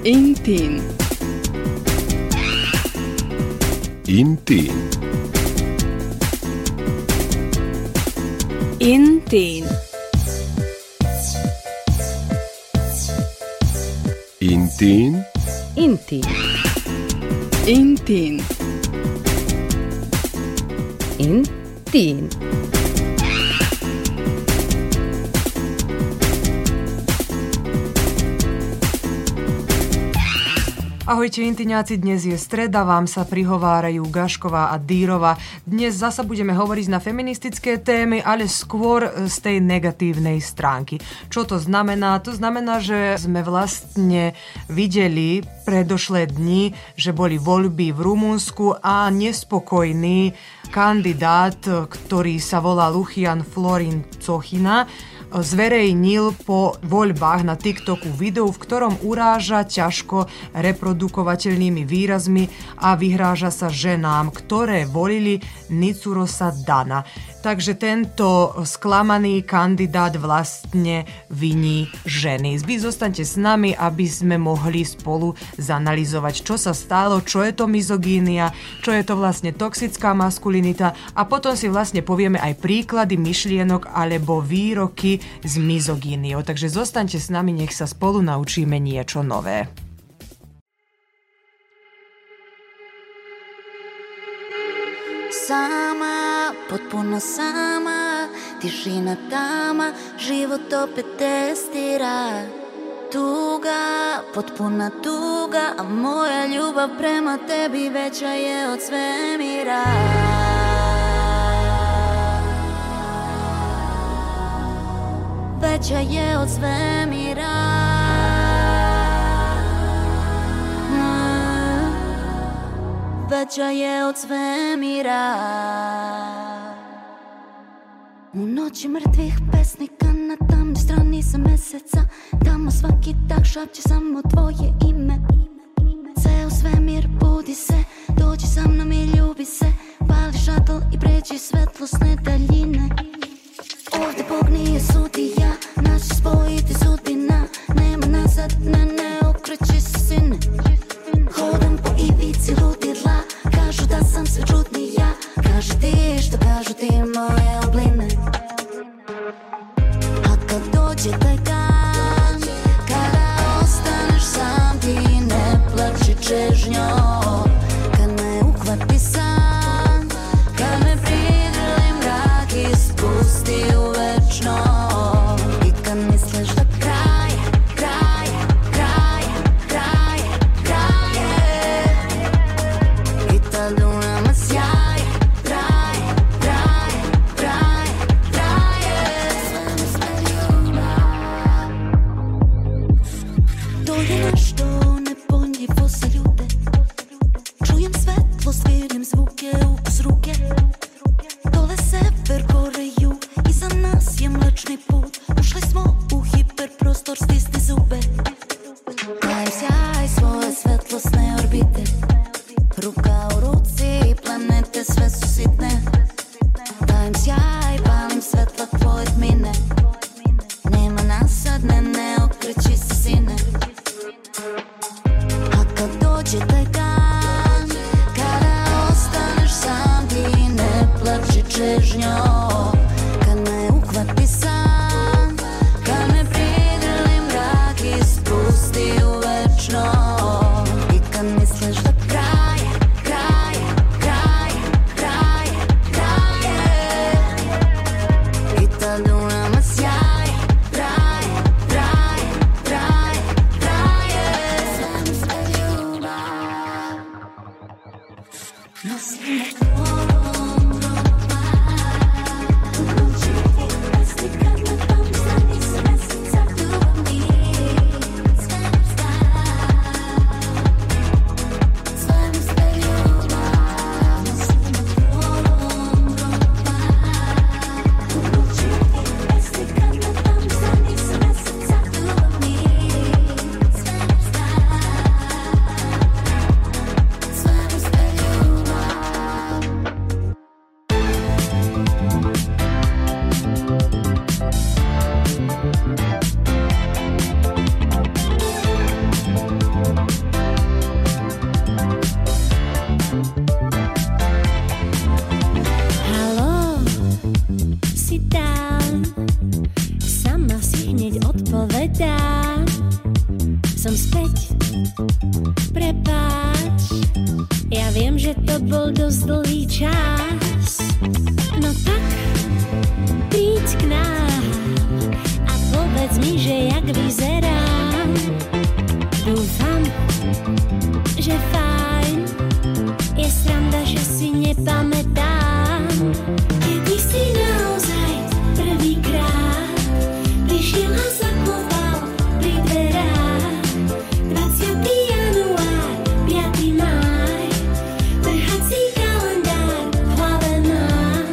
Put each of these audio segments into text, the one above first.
Intin. Intin. Intin. Intin. Intin. Intin. Intin. Ahojte Intiňáci, dnes je streda, vám sa prihovárajú Gašková a Dýrova. Dnes zasa budeme hovoriť na feministické témy, ale skôr z tej negatívnej stránky. Čo to znamená? To znamená, že sme vlastne videli predošlé dni, že boli voľby v Rumunsku a nespokojný kandidát, ktorý sa volá Lucian Florin Cochina, zverejnil po voľbách na TikToku video, v ktorom uráža ťažko reprodukovateľnými výrazmi a vyhráža sa ženám, ktoré volili Nicurosa Dana. Takže tento sklamaný kandidát vlastne viní ženy. Vy zostaňte s nami, aby sme mohli spolu zanalyzovať, čo sa stalo, čo je to mizogínia, čo je to vlastne toxická maskulinita a potom si vlastne povieme aj príklady myšlienok alebo výroky s mizogíniou. Takže zostaňte s nami, nech sa spolu naučíme niečo nové. Sama, potpuno sama, tišina tama, život opet testira. Tuga, potpuna tuga, a moja ljubav prema tebi veća je od svemira. Veća je od svemira. Veća je od svemira. U noći mrtvih pesnika na tamnoj strani sa meseca, tamo svaki tak šapće samo tvoje ime. Ceo svemir budi se, dođi sa mnom i ljubi se, pali šatl i pređi svetlosne daljine. Ovdje Bog nije sudija, nas će spojiti sudbina, nema nazad, ne okreći se sine. Hodam po ivici ludila, kažu da sam sve čudnija, kaži ti što kažu ti moje obline. A kad dođe taj dan, kada ostaneš sam ti ne plači čežnjom, kad me uhvati san, kad me pridrli mrak i spusti u večno, i kad misliš da kraje, kraje, kraje, kraje, kraje, i tad u nama sjaje, traje, traje, traje, traje, sve ljubav. To je nešto nepojmljivo za ljude. Čujem svetlost, vidim zvuke, ukus ruke. Dole sever, gore jug, iza nas je mlečni put. Ušli smo u hiperprostor, stisni zube. Dajem sjaj svoje svetlosne orbite. Ruka u ruci, planete sve su sitne. Dajem sjaj, palim svetla tvoje tmine. Nema nasad, ne okreći se sine. A kad dođe taj dan, kada ostaneš sam ti ne plači čežnjom, kad me uhvati san, kad me pridrli mrak i spusti u večno, i kad misliš da kraje, kraje, kraje, kraje, kraje, i tad u nama sjaje, traje, traje, traje, traje, sve ljubav. Nosim tvorom roba, u noći pesnik kad na tom strani sa meseca ljubavi, sve ljubav. Nosim tvorom roba, u noći pesnik kad na tom strani sa meseca ljubavi, sve ljubav. viem, že to bol dosť dlhý čas. No tak, príď k nám a povedz mi, že jak vyzerám. Dúfam, že fajn, je sranda, že si nepamätám. Kedy si naozaj prvýkrát prišiel a zakopal pri dverách. 20. január, 5. máj, trhací kalendár v hlave mám.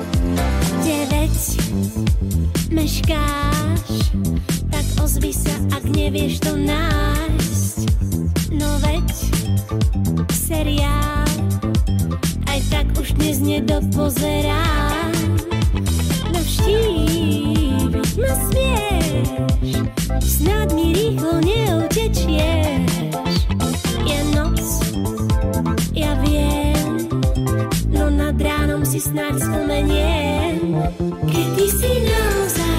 9, meškáš, tak ozvi sa, ak nevieš to nájsť. No veď, seriál, aj tak už dnes nedopozerám. Navštíviť ma smieš, snad mi rýchlo neutečieš. Je noc, ja viem, no nad ránom si snáď spomeniem. Kedy si naozaj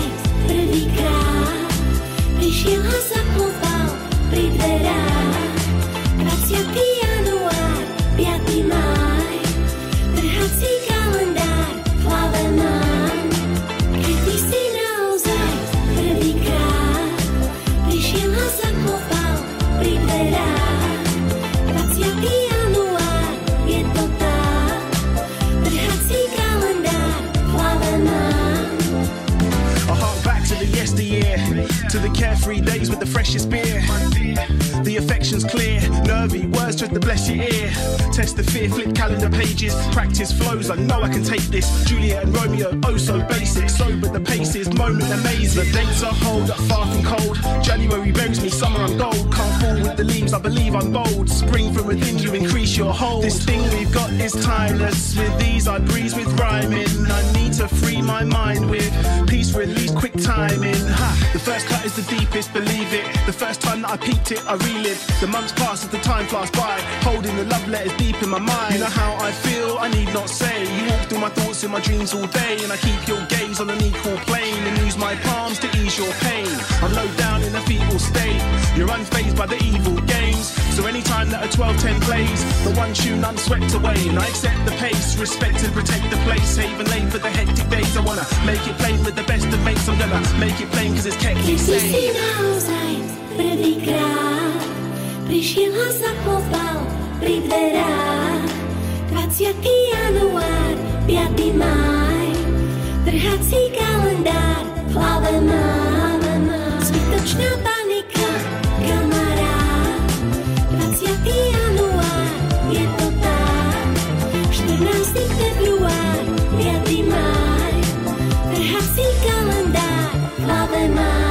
prvýkrát prišiel a zaklopal pri dverách. 20. január, 5. máj, trhací kalendár v hlave mám. Kedy si naozaj prvýkrát prišiel a zaklopal pri dverách. 20. január, je to tak, trhací kalendár v hlave mám. I hark back to the yesteryear, to the carefree days with the freshest beer. The affection's clear, nervy words just to bless your ear. Test the fear, flip calendar pages, practice flows, I know I can take this. Juliet and Romeo, oh so basic, sober the pace is moment amazing. The dates are hold up far from cold, January buries me, summer I'm gold. Can't fall with the leaves, I believe I'm bold. Spring from within you, increase your hold. This thing we've got is timeless, with these I breeze with rhyming. I need to free my mind with peace, release, quick timing. Ha! The first cut is the deepest, believe it. The first time that I peaked it, I relived. The months pass as the time flies by, holding the love letters deep in my mind. You know how I feel, I need not say. You walk through my thoughts in my dreams all day, and I keep your gaze on an equal plane and use my palms to ease your pain. I'm low down in a feeble state, you're unfazed by the evil games. So anytime that a 12-10 plays, the one tune I'm swept away, and I accept the pace, respect and protect the place. Haven late for the hectic days, I wanna make it plain with the best of mates. I'm gonna make it plain cause it's kept me Kedy sane. si naozaj prvýkrát prišiel a zaklopal pri dverách. 20. január, 5. máj, trhací kalendár v hlave mám. Zbytočná panika, kamarát. 20. január, je to tak, 14. február, 5. máj, trhací kalendár v hlave mám.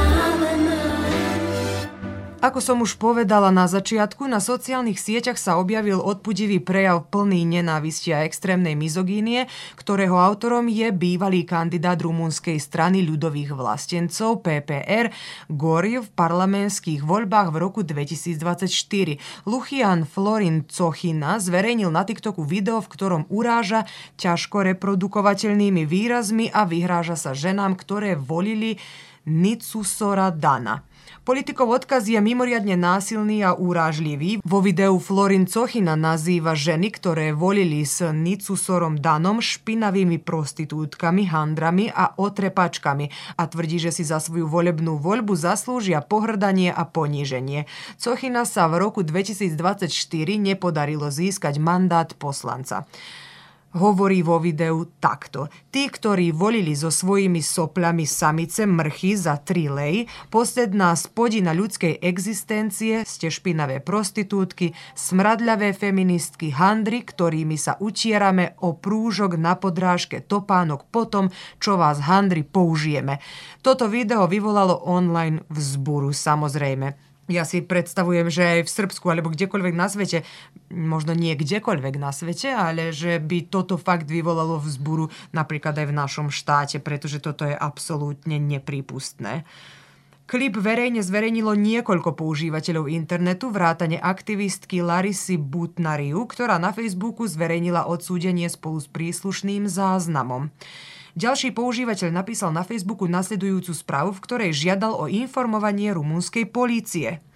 Ako som už povedala na začiatku, na sociálnych sieťach sa objavil odpudivý prejav plný nenávisti a extrémnej mizogínie, ktorého autorom je bývalý kandidát rumunskej strany ľudových vlastencov PPR Goriv v parlamentských voľbách v roku 2024. Lucian Florin Cochina zverejnil na TikToku video, v ktorom uráža ťažko reprodukovateľnými výrazmi a vyhráža sa ženám, ktoré volili Nicusora Dana. Politikov odkaz je mimoriadne násilný a urážlivý. Vo videu Florin Cochina nazýva ženy, ktoré volili s Nicusorom Danom, špinavými prostitútkami, handrami a otrepačkami a tvrdí, že si za svoju volebnú voľbu zaslúžia pohrdanie a poníženie. Cochina sa v roku 2024 nepodarilo získať mandát poslanca. Hovorí vo videu takto. Tí, ktorí volili so svojimi sopľami samice mrchy za 3 lej, posledná spodina ľudskej existencie, ste špinavé prostitútky, smradľavé feministky, handry, ktorými sa utierame o prúžok na podrážke topánok potom, čo vás handry použijeme. Toto video vyvolalo online vzburu, samozrejme. Ja si predstavujem, že aj v Srbsku alebo kdekoľvek na svete, možno nie kdekoľvek na svete, ale že by toto fakt vyvolalo vzburu napríklad aj v našom štáte, pretože toto je absolútne neprípustné. Klip verejne zverejnilo niekoľko používateľov internetu, vrátane aktivistky Larisy Butnariu, ktorá na Facebooku zverejnila odsúdenie spolu s príslušným záznamom. Ďalší používateľ napísal na Facebooku nasledujúcu správu, v ktorej žiadal o informovanie rumunskej polície.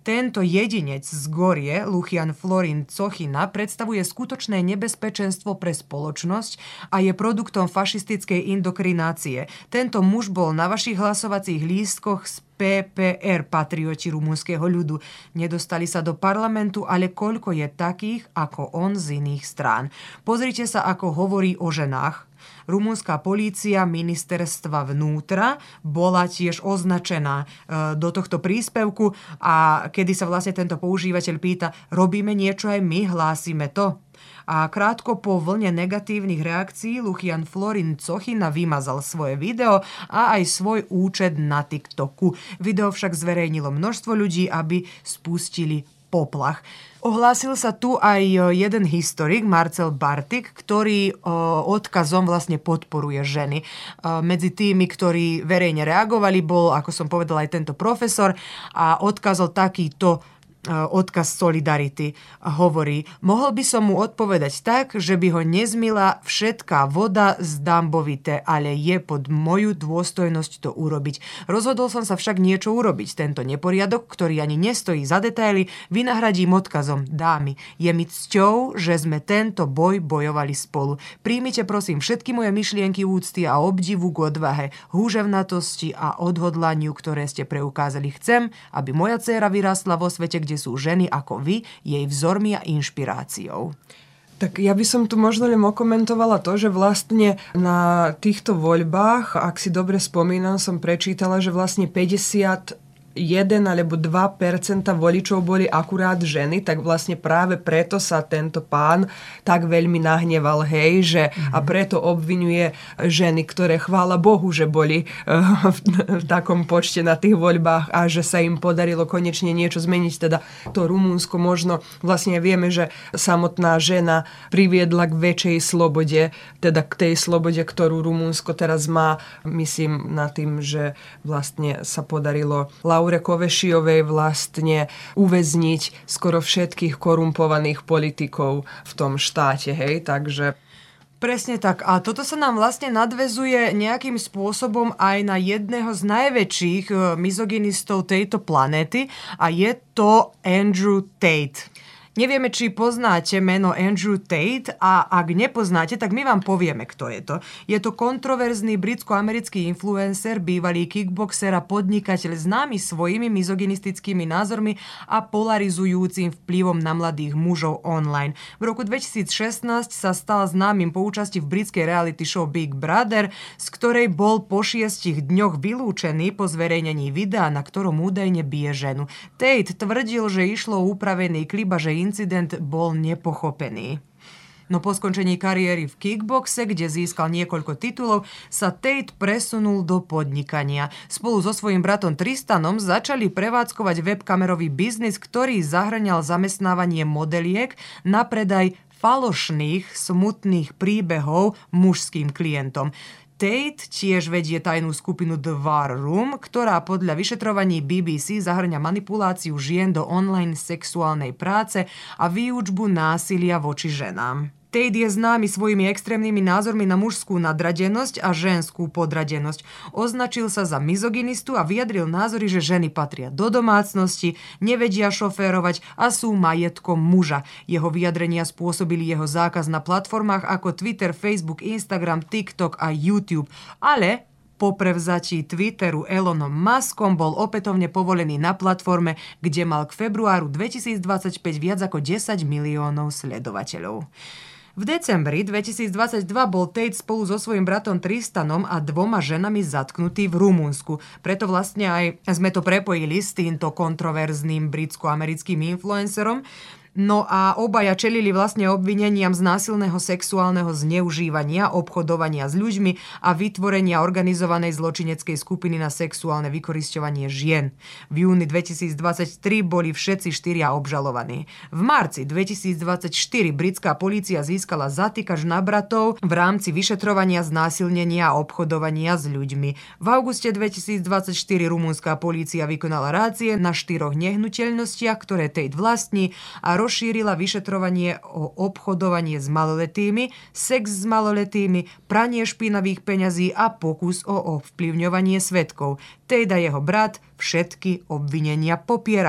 Tento jedinec z Gorie, Lucian Florin Cochina, predstavuje skutočné nebezpečenstvo pre spoločnosť a je produktom fašistickej indokrinácie. Tento muž bol na vašich hlasovacích lístkoch z PPR, patrioti rumunského ľudu. Nedostali sa do parlamentu, ale koľko je takých ako on z iných strán. Pozrite sa, ako hovorí o ženách. Rumunská polícia ministerstva vnútra bola tiež označená do tohto príspevku a kedy sa vlastne tento používateľ pýta, robíme niečo aj my, hlásime to? A krátko po vlne negatívnych reakcií Lucian Florin Cochina vymazal svoje video a aj svoj účet na TikToku. Video však zverejnilo množstvo ľudí, aby spustili poplach. Ohlásil sa tu aj jeden historik, Marcel Bartik, ktorý odkazom vlastne podporuje ženy. Medzi tými, ktorí verejne reagovali, bol, ako som povedala, aj tento profesor a odkazol takýto odkaz solidarity. Hovorí, mohol by som mu odpovedať tak, že by ho nezmila všetká voda z Dambovite, ale je pod moju dôstojnosť to urobiť. Rozhodol som sa však niečo urobiť. Tento neporiadok, ktorý ani nestojí za detaily, vynahradím odkazom. Dámy, je mi cťou, že sme tento boj bojovali spolu. Príjmite prosím všetky moje myšlienky úcty a obdivu k odvahe, húževnatosti a odhodlaniu, ktoré ste preukázali. Chcem, aby moja dcéra vyrastla vo svete, kde sú ženy ako vy, jej vzormi a inšpiráciou. Tak ja by som tu možno len okomentovala to, že vlastne na týchto voľbách, ak si dobre spomínam, som prečítala, že vlastne 51 alebo 2% voličov boli akurát ženy, tak vlastne práve preto sa tento pán tak veľmi nahneval, že a preto obviňuje ženy, ktoré chvála Bohu, že boli v takom počte na tých voľbách a že sa im podarilo konečne niečo zmeniť. Teda to Rumunsko možno, vlastne vieme, že samotná žena priviedla k väčšej slobode, teda k tej slobode, ktorú Rumunsko teraz má. Myslím na tým, že vlastne sa podarilo Laure Kovešijovej vlastne uväzniť skoro všetkých korumpovaných politikov v tom štáte, takže... Presne tak. A toto sa nám vlastne nadväzuje nejakým spôsobom aj na jedného z najväčších mizogynistov tejto planéty a je to Andrew Tate. Nevieme, či poznáte meno Andrew Tate a ak nepoznáte, tak my vám povieme, kto je to. Je to kontroverzný britsko-americký influencer, bývalý kickboxer a podnikateľ známy svojimi mizogynistickými názormi a polarizujúcim vplyvom na mladých mužov online. V roku 2016 sa stal známym po účasti v britskej reality show Big Brother, z ktorej bol po 6 dňoch vylúčený po zverejnení videa, na ktorom údajne bije ženu. Tate tvrdil, že išlo o upravený klip a že incident bol nepochopený. No po skončení kariéry v kickboxe, kde získal niekoľko titulov, sa Tate presunul do podnikania. Spolu so svojím bratom Tristanom začali prevádzkovať webkamerový biznis, ktorý zahŕňal zamestnávanie modeliek na predaj falošných, smutných príbehov mužským klientom. Tate tiež vedie tajnú skupinu The War Room, ktorá podľa vyšetrovaní BBC zahŕňa manipuláciu žien do online sexuálnej práce a výučbu násilia voči ženám. Tate je známy svojimi extrémnymi názormi na mužskú nadradenosť a ženskú podradenosť. Označil sa za mizogynistu a vyjadril názory, že ženy patria do domácnosti, nevedia šoférovať a sú majetkom muža. Jeho vyjadrenia spôsobili jeho zákaz na platformách ako Twitter, Facebook, Instagram, TikTok a YouTube. Ale po prevzatí Twitteru Elonom Muskom bol opätovne povolený na platforme, kde mal k februáru 2025 viac ako 10 miliónov sledovateľov. V decembri 2022 bol Tate spolu so svojím bratom Tristanom a 2 ženami zatknutý v Rumunsku. Preto vlastne aj sme to prepojili s týmto kontroverzným britsko-americkým influencerom. No a obaja čelili vlastne obvineniam z násilného sexuálneho zneužívania, obchodovania s ľuďmi a vytvorenia organizovanej zločineckej skupiny na sexuálne vykorisťovanie žien. V júni 2023 boli všetci 4 obžalovaní. V marci 2024 britská polícia získala zatýkač na bratov v rámci vyšetrovania znásilnenia a obchodovania s ľuďmi. V auguste 2024 rumunská polícia vykonala rácie na 4 nehnuteľnostiach, ktoré Tate vlastní a rozšírila vyšetrovanie o obchodovanie s maloletými, sex s maloletými, pranie špinavých peňazí a pokus o ovplyvňovanie svedkov. Tate a jeho brat všetky obvinenia popierajú.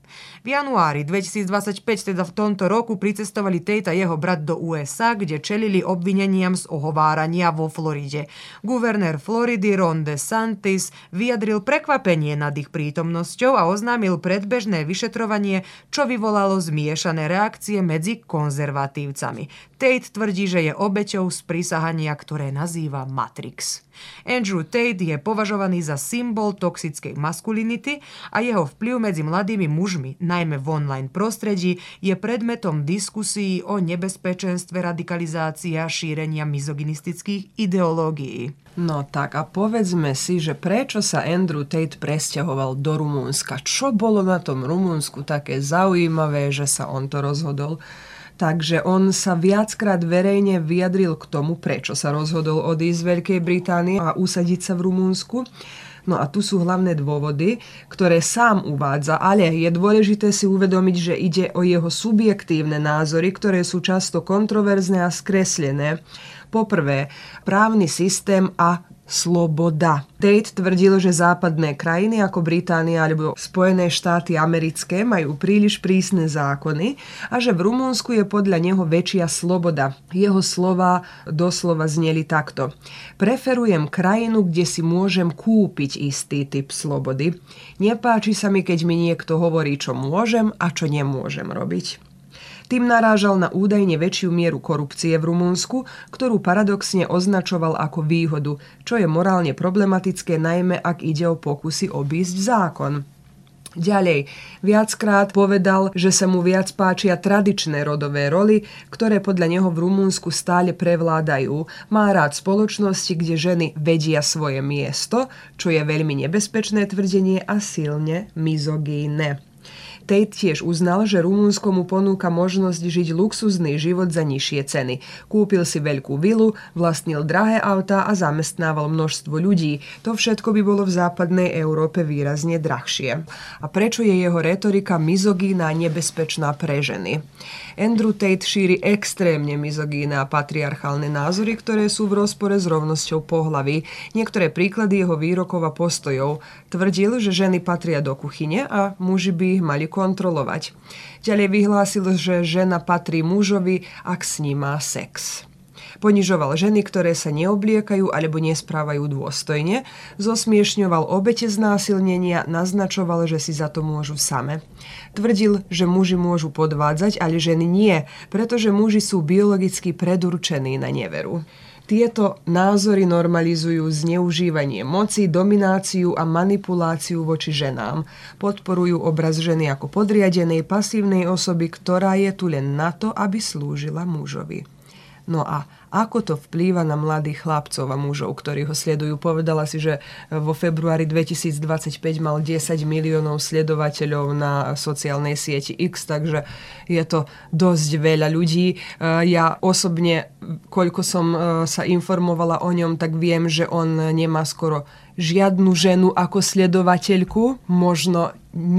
V januári 2025, teda v tomto roku, pricestovali Tate a jeho brat do USA, kde čelili obvineniam z ohovárania vo Floride. Guvernér Floridy Ron DeSantis vyjadril prekvapenie nad ich prítomnosťou a oznámil predbežné vyšetrovanie, čo vyvolalo zmiešané reakcie medzi konzervatívcami. Tate tvrdí, že je obeťou sprísahania, ktoré nazýva Matrix. Andrew Tate je považovaný za symbol toxickej maskulinity a jeho vplyv medzi mladými mužmi, najmä v online prostredí, je predmetom diskusí o nebezpečenstve radikalizácie a šírenia mizogynistických ideológií. No tak a povedzme si, že prečo sa Andrew Tate presťahoval do Rumunska? Čo bolo na tom Rumunsku také zaujímavé, že sa on to rozhodol? Takže on sa viackrát verejne vyjadril k tomu, prečo sa rozhodol odísť z Veľkej Británie a usadiť sa v Rumunsku. No a tu sú hlavné dôvody, ktoré sám uvádza, ale je dôležité si uvedomiť, že ide o jeho subjektívne názory, ktoré sú často kontroverzné a skreslené. Poprvé, právny systém a sloboda. Tate tvrdil, že západné krajiny ako Británia alebo Spojené štáty americké majú príliš prísne zákony a že v Rumunsku je podľa neho väčšia sloboda. Jeho slova doslova zneli takto. Preferujem krajinu, kde si môžem kúpiť istý typ slobody. Nepáči sa mi, keď mi niekto hovorí, čo môžem a čo nemôžem robiť. Tým narážal na údajne väčšiu mieru korupcie v Rumunsku, ktorú paradoxne označoval ako výhodu, čo je morálne problematické, najmä ak ide o pokusy obísť zákon. Ďalej, viackrát povedal, že sa mu viac páčia tradičné rodové roly, ktoré podľa neho v Rumunsku stále prevládajú. Má rád spoločnosti, kde ženy vedia svoje miesto, čo je veľmi nebezpečné tvrdenie a silne mizogínne. Tate tiež uznal, že Rumunsko mu ponúka možnosť žiť luxuzný život za nižšie ceny. Kúpil si veľkú vilu, vlastnil drahé autá a zamestnával množstvo ľudí. To všetko by bolo v západnej Európe výrazne drahšie. A prečo je jeho retorika mizogína a nebezpečná pre ženy? Andrew Tate šíri extrémne mizogíne a patriarchálne názory, ktoré sú v rozpore s rovnosťou pohlaví. Niektoré príklady jeho výrokov a postojov. Tvrdil, že ženy patria do kuchyne a muži by ich mali kontrolovať. Ďalej vyhlásil, že žena patrí mužovi, ak s ním má sex. Ponižoval ženy, ktoré sa neobliekajú alebo nesprávajú dôstojne, zosmiešňoval obete znásilnenia, naznačoval, že si za to môžu same. Tvrdil, že muži môžu podvádzať, ale ženy nie, pretože muži sú biologicky predurčení na neveru. Tieto názory normalizujú zneužívanie moci, domináciu a manipuláciu voči ženám. Podporujú obraz ženy ako podriadenej, pasívnej osoby, ktorá je tu len na to, aby slúžila mužovi. No a ako to vplýva na mladých chlapcov a mužov, ktorí ho sledujú? Povedala si, že vo februári 2025 mal 10 miliónov sledovateľov na sociálnej sieti X, takže je to dosť veľa ľudí. Ja osobne, koľko som sa informovala o ňom, tak viem, že on nemá skoro žiadnu ženu ako sledovateľku. Možno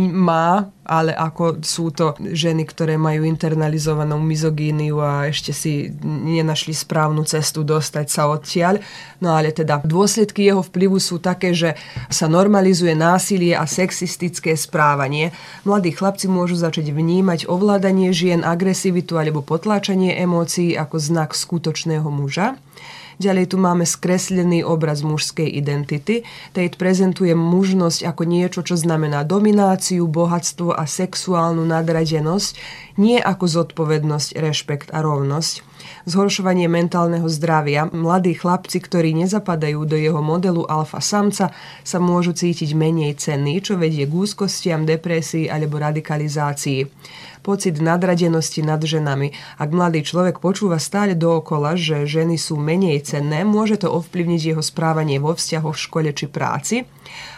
má, ale ako sú to ženy, ktoré majú internalizovanú mizogíniu a ešte si nenašli správnu cestu dostať sa odtiaľ. No ale teda dôsledky jeho vplyvu sú také, že sa normalizuje násilie a sexistické správanie. Mladí chlapci môžu začať vnímať ovládanie žien, agresivitu alebo potláčanie emócií ako znak skutočného muža. Ďalej tu máme skreslený obraz mužskej identity. Tate prezentuje mužnosť ako niečo, čo znamená domináciu, bohatstvo a sexuálnu nadradenosť, nie ako zodpovednosť, rešpekt a rovnosť. Zhoršovanie mentálneho zdravia. Mladí chlapci, ktorí nezapadajú do jeho modelu alfa samca, sa môžu cítiť menej cenní, čo vedie k úzkostiam, depresii alebo radikalizácii. Pocit nadradenosti nad ženami. Ak mladý človek počúva stále dookola, že ženy sú menej cenné, môže to ovplyvniť jeho správanie vo vzťahoch v škole či práci.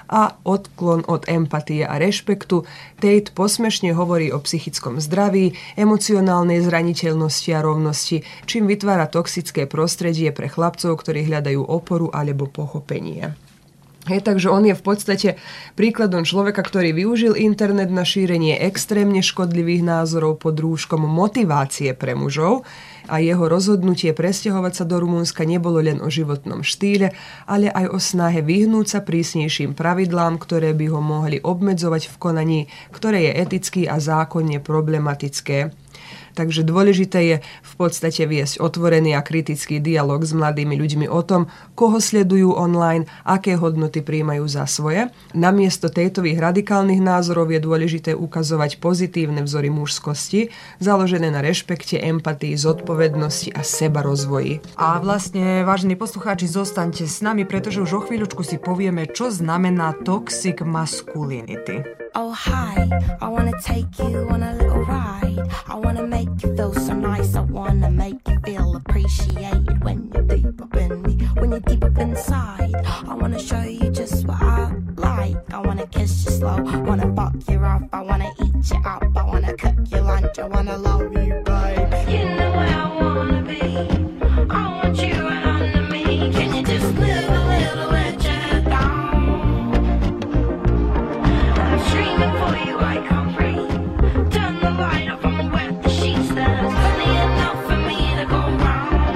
A odklon od empatie a rešpektu. Tate posmešne hovorí o psychickom zdraví, emocionálnej zraniteľnosti a rovnosti, čím vytvára toxické prostredie pre chlapcov, ktorí hľadajú oporu alebo pochopenie. Takže on je v podstate príkladom človeka, ktorý využil internet na šírenie extrémne škodlivých názorov pod rúškom motivácie pre mužov a jeho rozhodnutie presťahovať sa do Rumunska nebolo len o životnom štýle, ale aj o snahe vyhnúť sa prísnejším pravidlám, ktoré by ho mohli obmedzovať v konaní, ktoré je eticky a zákonne problematické. Takže dôležité je v podstate viesť otvorený a kritický dialog s mladými ľuďmi o tom, koho sledujú online, aké hodnoty prijímajú za svoje. Namiesto tejtových radikálnych názorov je dôležité ukazovať pozitívne vzory mužskosti, založené na rešpekte, empatii, zodpovednosti a sebarozvoji. A vlastne, vážení poslucháči, zostaňte s nami, pretože už o chvíľučku si povieme, čo znamená toxic masculinity. Oh hi, I wanna take you on a little ride. I wanna make you feel so nice. I wanna make you feel appreciated when you're deep up in me, when you're deep up inside. I wanna show you just what I like. I wanna kiss you slow, wanna fuck you up. I wanna eat you up, I wanna cook your lunch. I wanna love you, babe. You know where I wanna be. I want you right under me. Can you just live a little bit down? Dreaming for you, I come free. Turn the light off and wet the sheets. There's plenty enough for me to go round.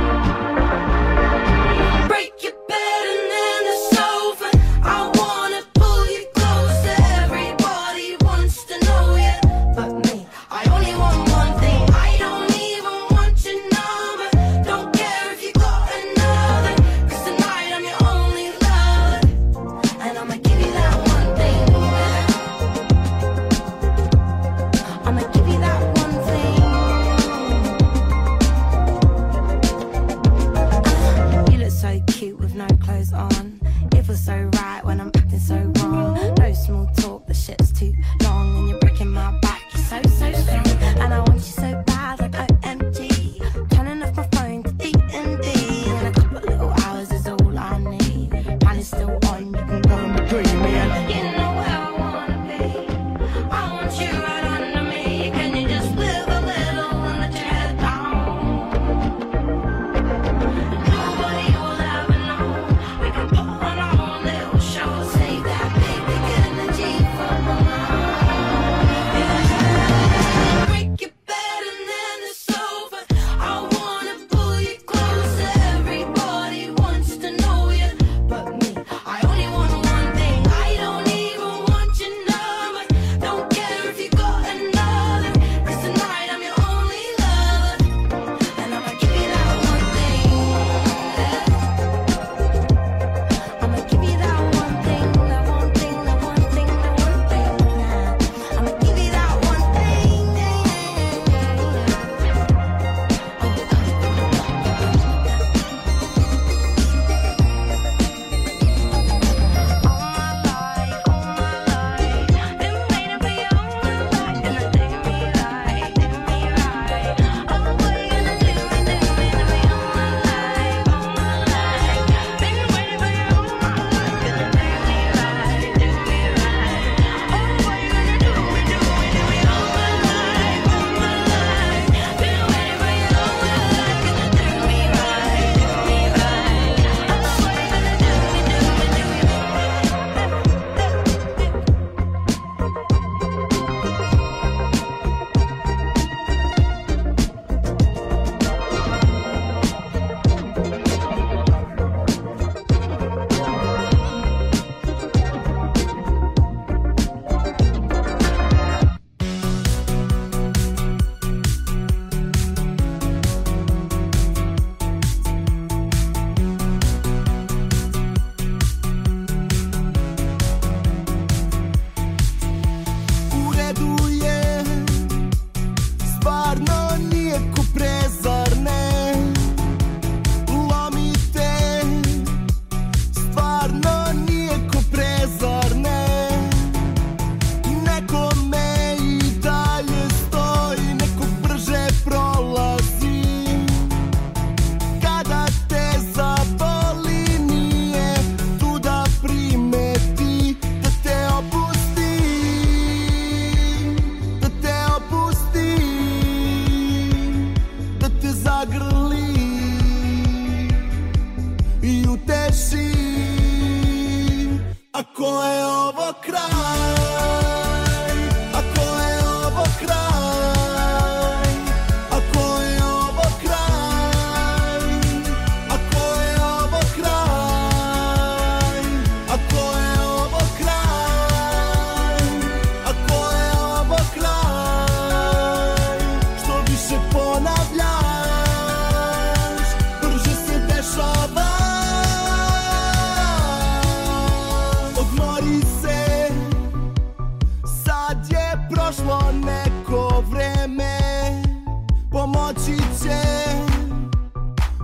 Break your bed and then it's over. I wanna pull you closer. Everybody wants to know you, but me, I only want one thing. I don't even want your number. Don't care if you got another, 'cause tonight I'm your only lover, and I'ma give you that one thing. I'ma give you that one thing. You look so cute with no clothes on. It feels so right when I'm acting so wrong. No small talk, the shit's too long, and you're breaking my back. You're so strong, and I want you so bad, like OMG. Turning off my phone to D&D, and a couple little hours is all I need. Plan is still on, you can go and between me and you know where I wanna be. I want you right under me. Can you just live a little and let your head down? Nobody will ever know. We can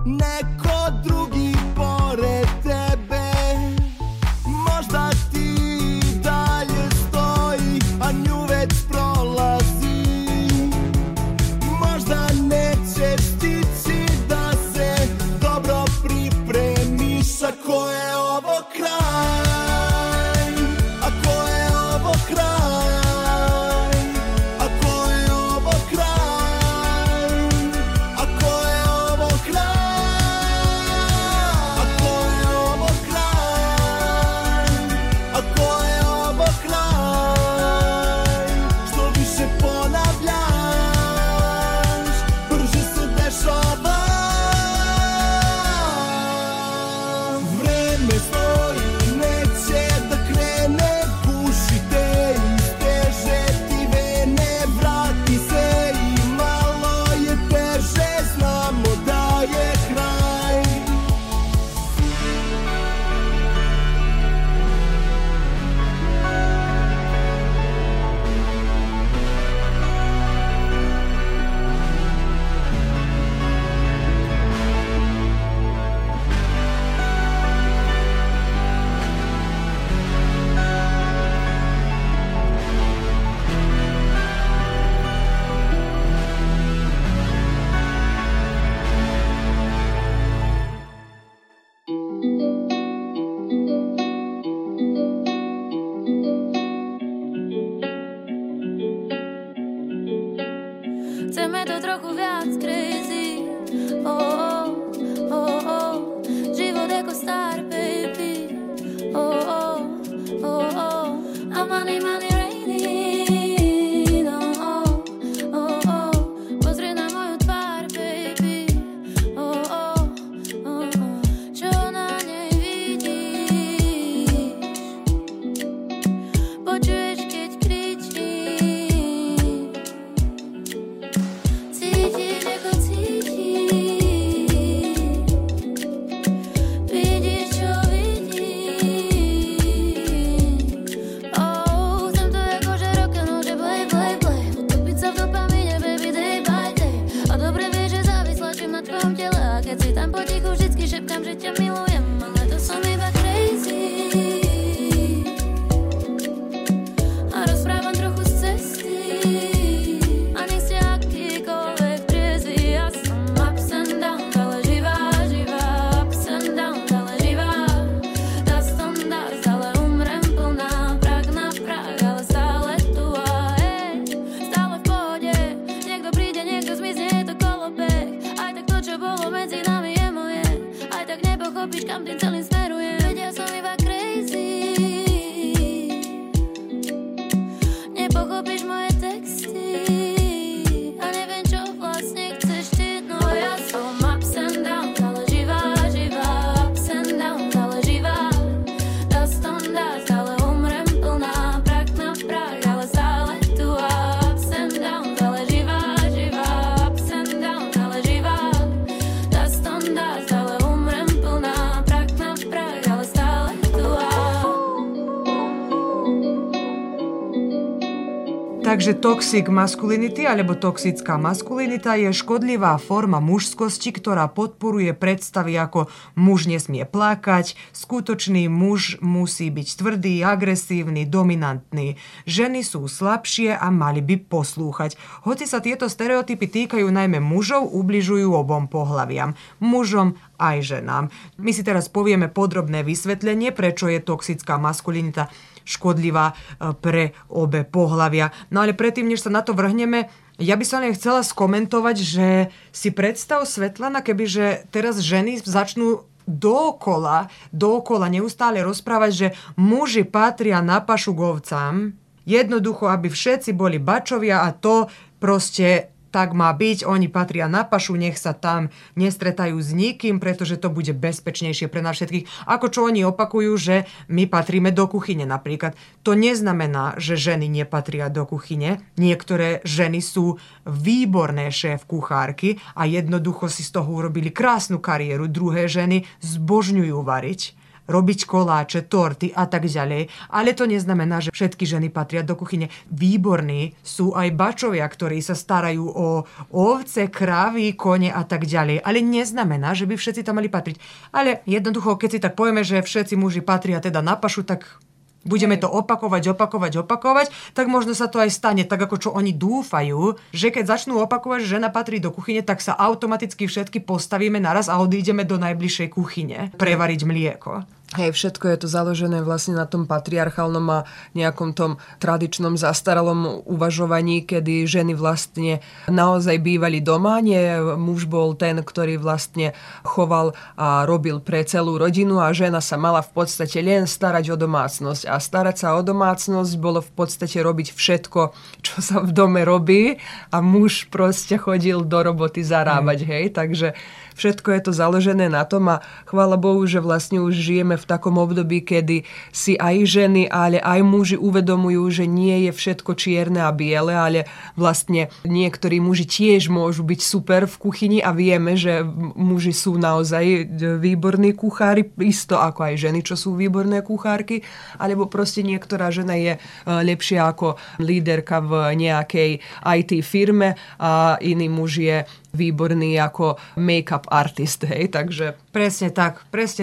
neko drugi pored tebe. Možda ti dalje stoji, a nju već prolazi. Možda nećeš stići da se dobro pripremiš. Ako je ovo kraj, ako je ovo kraj, ako je ovo kraj, ako je ovo kraj, ako je ovo kraj, ako je ovo kraj, što više ponavljaš, brže se dešava. Vreme stoji, neće da krene, guši te i steže ti vene. Vrati se i malo je teže, znamo da je kraj. Chceme to trochu viac crazy. Oh, oh, oh, oh. Život jako star, baby. Oh, oh, oh, oh. A money, money, raining. Oh, oh, oh, oh. Pozri na moju tvár, baby. Oh, oh, oh, oh. Čo na nej vidíš? Počuješ, keď kričím. Cítiš, ako cítim. Vidíš, čo vidím. Oh, chcem to jako, že rock'n'roll, že play, play, play. Utopiť sa v dopamíne, baby, day by day. A dobre vieš, že závislačím na tvojom tele. A keď si tam potichu, vždycky šepkám, že ťa milujem. Ale to som iba crazy. A rozprávam trochu z cesty. A nech ste akýkoľvek triezví. Ja som ups and down, ale živá, živá. Ups and down, ale živá. Dust on dust, ale umrem plná. Prach na prach, ale stále tu. A hej, stále v pohode. Niekto príde, niekto zmizne, je to kolobeh. Aj tak to, čo bolo medzi nami, je moje. Aj tak nepochopíš, kam tým celým smerujem. Veď ja som iba crazy. Nepochopíš moje texty. A neviem, čo vlastne chceš ty. No ja som ups and down, ale živá, živá. Ups and down, ale živá. Dust on dust, ale umrem plná. Prach na prach, ale stále tu. A ups and down, ale živá, živá. Ups and down, ale živá. Dust on dust, ale umrem plná. Prach na prach, ale stále tu. Takže toxic masculinity alebo toxická maskulinita je škodlivá forma mužskosti, ktorá podporuje predstavy ako muž nesmie plakať, skutočný muž musí byť tvrdý, agresívny, dominantný. Ženy sú slabšie a mali by poslúchať. Hoci sa tieto stereotypy týkajú najmä mužov, ubližujú obom pohlaviam. Mužom aj ženám. My si teraz povieme podrobné vysvetlenie, prečo je toxická maskulinita škodlivá pre obe pohlavia. No ale predtým, než sa na to vrhneme, ja by som len chcela skomentovať, že si predstav, Svetlana, kebyže teraz ženy začnú dookola neustále rozprávať, že muži patria na pašu k ovcám. Jednoducho, aby všetci boli bačovia a to proste tak má byť, oni patria na pašu, nech sa tam nestretajú s nikým, pretože to bude bezpečnejšie pre nás všetkých. Ako čo oni opakujú, že my patríme do kuchyne napríklad. To neznamená, že ženy nepatria do kuchyne. Niektoré ženy sú výborné šéf kuchárky a jednoducho si z toho urobili krásnu kariéru. Druhé ženy zbožňujú variť robiť koláče, torty a tak ďalej. Ale to neznamená, že všetky ženy patria do kuchyne. Výborní sú aj bačovia, ktorí sa starajú o ovce, krávy, kone a tak ďalej. Ale neznamená, že by všetci tam mali patriť. Ale jednoducho, keď si tak povieme, že všetci muži patria teda na pašu, tak budeme to opakovať, tak možno sa to aj stane, tak ako čo oni dúfajú, že keď začnú opakovať, že žena patrí do kuchyne, tak sa automaticky všetky postavíme naraz a odídeme do najbližšej kuchyne prevariť mlieko. Hej, všetko je to založené vlastne na tom patriarchálnom a nejakom tom tradičnom zastaralom uvažovaní, kedy ženy vlastne naozaj bývali doma, nie muž bol ten, ktorý vlastne choval a robil pre celú rodinu a žena sa mala v podstate len starať o domácnosť. A starať sa o domácnosť bolo v podstate robiť všetko, čo sa v dome robí a muž proste chodil do roboty zarábať, hej, takže všetko je to založené na tom a chvála Bohu, že vlastne už žijeme v takom období, kedy si aj ženy, ale aj muži uvedomujú, že nie je všetko čierne a biele, ale vlastne niektorí muži tiež môžu byť super v kuchyni a vieme, že muži sú naozaj výborní kuchári, isto ako aj ženy, čo sú výborné kuchárky, alebo proste niektorá žena je lepšia ako líderka v nejakej IT firme a iný muž je výborný ako make-up artist, hej, takže... Presne tak.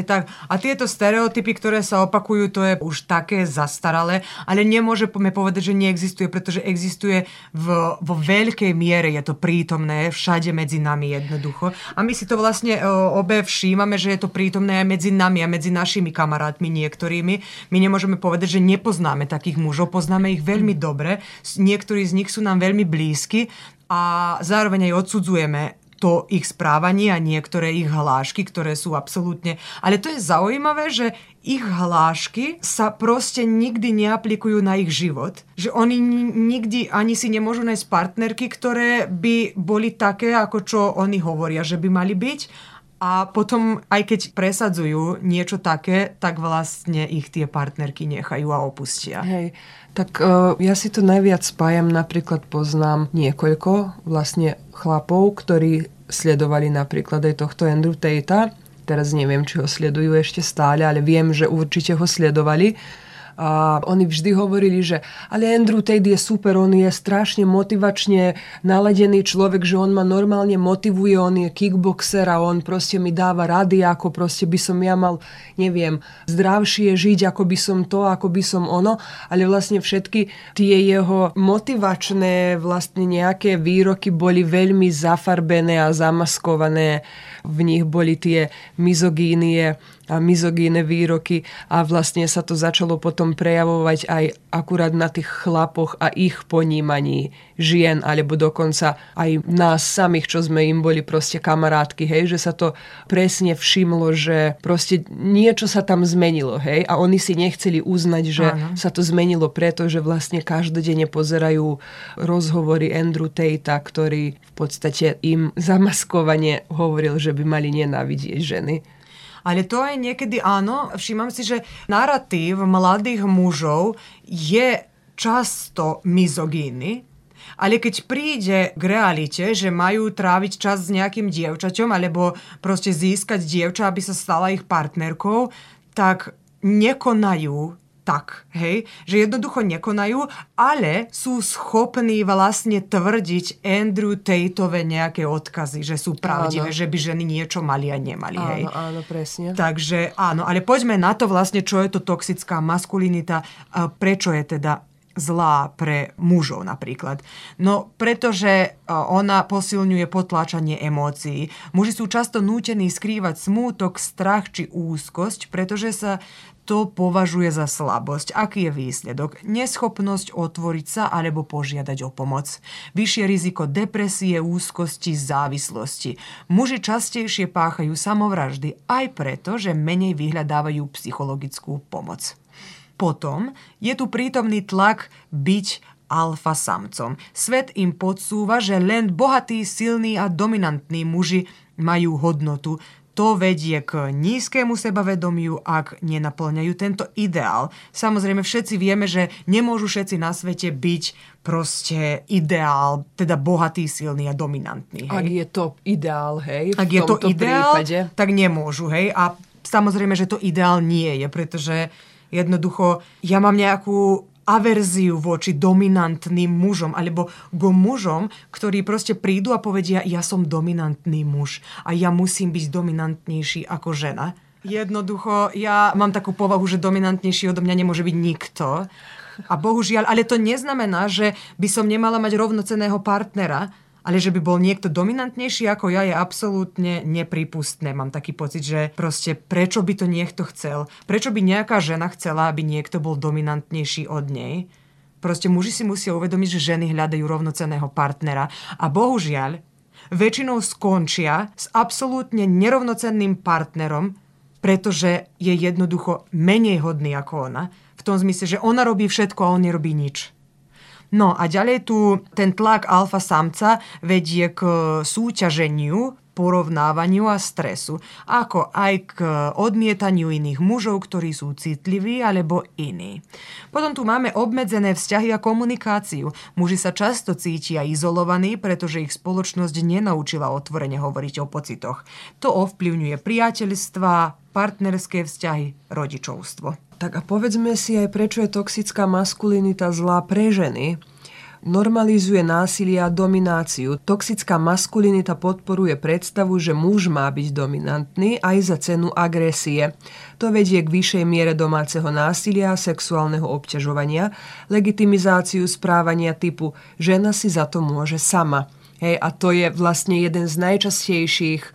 A tieto stereotypy, ktoré sa opakujú, to je už také zastaralé, ale nemôžeme povedať, že neexistuje, pretože existuje vo veľkej miere, je to prítomné všade medzi nami jednoducho. A my si to vlastne obe všímame, že je to prítomné aj medzi nami a medzi našimi kamarátmi niektorými. My nemôžeme povedať, že nepoznáme takých mužov, poznáme ich veľmi dobre, niektorí z nich sú nám veľmi blízky, a zároveň aj odsudzujeme to ich správanie a niektoré ich hlášky, ktoré sú absolútne... Ale to je zaujímavé, že ich hlášky sa proste nikdy neaplikujú na ich život. Že oni nikdy ani si nemôžu nájsť partnerky, ktoré by boli také, ako čo oni hovoria, že by mali byť. A potom, aj keď presadzujú niečo také, tak vlastne ich tie partnerky nechajú a opustia. Hej, tak ja si to najviac spájam, napríklad poznám niekoľko vlastne chlapov, ktorí sledovali napríklad aj tohto Andrew Tatea. Teraz neviem, či ho sledujú ešte stále, ale viem, že určite ho sledovali. A oni vždy hovorili, že ale Andrew Tate je super, on je strašne motivačne naladený človek, že on ma normálne motivuje, on je kickboxer a on proste mi dáva rady, ako proste by som ja mal, neviem, zdravšie žiť, ako by som to, ako by som ono, ale vlastne všetky tie jeho motivačné vlastne nejaké výroky boli veľmi zafarbené a zamaskované. V nich boli tie mizogínie a mizogíne výroky a vlastne sa to začalo potom prejavovať aj akurát na tých chlapoch a ich ponímaní žien, alebo dokonca aj nás samých, čo sme im boli proste kamarátky, hej, že sa to presne všimlo, že proste niečo sa tam zmenilo, hej, a oni si nechceli uznať, že sa to zmenilo preto, že vlastne každodenne pozerajú rozhovory Andrew Tatea, ktorý v podstate im zamaskovane hovoril, že by mali nenávidieť ženy. Ale to aj niekedy áno, všímam si, že naratív mladých mužov je často mizogíny, ale keď príde k realite, že majú tráviť čas s nejakým dievčaťom alebo proste získať dievča, aby sa stala ich partnerkou, tak nekonajú tak, hej, že jednoducho nekonajú, ale sú schopní vlastne tvrdiť Andrew Tateove nejaké odkazy, že sú pravdivé, že by ženy niečo mali a nemali, hej. Áno, presne. Takže áno, ale poďme na to vlastne, čo je to toxická maskulinita, prečo je teda zlá pre mužov napríklad. No, pretože ona posilňuje potláčanie emócií. Muži sú často nútení skrývať smútok, strach či úzkosť, pretože sa to považuje za slabosť. Aký je výsledok? Neschopnosť otvoriť sa alebo požiadať o pomoc. Vyššie riziko depresie, úzkosti, závislosti. Muži častejšie páchajú samovraždy aj preto, že menej vyhľadávajú psychologickú pomoc. Potom je tu prítomný tlak byť alfa samcom. Svet im podsúva, že len bohatí, silní a dominantní muži majú hodnotu. To vedie k nízkému sebavedomiu, ak nenaplňajú tento ideál. Samozrejme, všetci vieme, že nemôžu všetci na svete byť proste ideál, teda bohatý, silný a dominantný. Hej? Ak je to ideál, hej, ak je to ideál, prípade, tak nemôžu, hej. A Samozrejme, že to ideál nie je, pretože jednoducho ja mám nejakú averziu voči dominantným mužom alebo go mužom, ktorí proste prídu a povedia, ja som dominantný muž a ja musím byť dominantnejší ako žena. Jednoducho, ja mám takú povahu, že dominantnejší odo mňa nemôže byť nikto. A bohužiaľ, ale to neznamená, že by som nemala mať rovnocenného partnera, ale že by bol niekto dominantnejší ako ja, je absolútne neprípustné. Mám taký pocit, že proste prečo by to niekto chcel? Prečo by nejaká žena chcela, aby niekto bol dominantnejší od nej? Proste muži si musia uvedomiť, že ženy hľadajú rovnocenného partnera. A bohužiaľ, väčšinou skončia s absolútne nerovnocenným partnerom, pretože je jednoducho menej hodný ako ona. V tom zmysle, že ona robí všetko a on nerobí nič. No a ďalej tu ten tlak alfa samca vedie k súťaženiu, porovnávaniu a stresu, ako aj k odmietaniu iných mužov, ktorí sú citliví alebo iní. Potom tu máme obmedzené vzťahy a komunikáciu. Muži sa často cítia izolovaní, pretože ich spoločnosť nenaučila otvorene hovoriť o pocitoch. To ovplyvňuje priateľstvá, partnerské vzťahy, rodičovstvo. Tak a povedzme si aj, prečo je toxická maskulinita zlá pre ženy. Normalizuje násilie a domináciu. Toxická maskulinita podporuje predstavu, že muž má byť dominantný aj za cenu agresie. To vedie k vyššej miere domáceho násilia a sexuálneho obťažovania, legitimizáciu správania typu žena si za to môže sama. Hej, a to je vlastne jeden z najčastejších